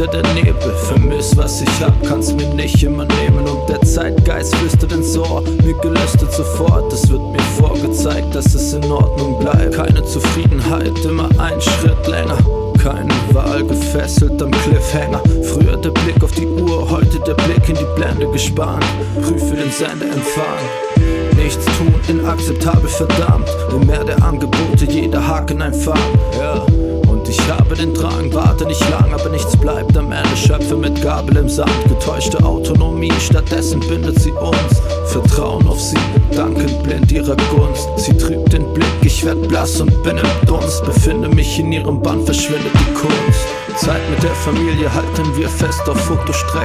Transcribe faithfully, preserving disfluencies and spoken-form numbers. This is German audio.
der Nebel. Vermiss, was ich hab, kann's mir nicht immer nehmen. Und der Zeitgeist flüstert ins Ohr, mir gelüstet sofort. Es wird mir vorgezeigt, dass es in Ordnung bleibt. Keine Zufriedenheit, immer ein Schritt länger. Keine Wahl, gefesselt am Cliffhanger. Früher der Blick auf die Uhr, heute der Blick in die Blende gespannt. Prüfe den Sendeempfang. Nichts tun, inakzeptabel, verdammt. Im Meer der Angebote, jeder Haken ein Fang. Ja. Und ich habe den Drang, warte nicht lang, aber nichts bleibt am Ende. Schöpfe mit Gabel im Sand, getäuschte Autonomie, stattdessen bindet sie uns. Vertrauen auf sie, dankend blind ihrer Gunst. Sie trübt den Blick, ich werd blass und bin im Dunst. Befinde mich in ihrem Bann, verschwindet die Kunst. Zeit mit der Familie halten wir fest auf Fotostrecken.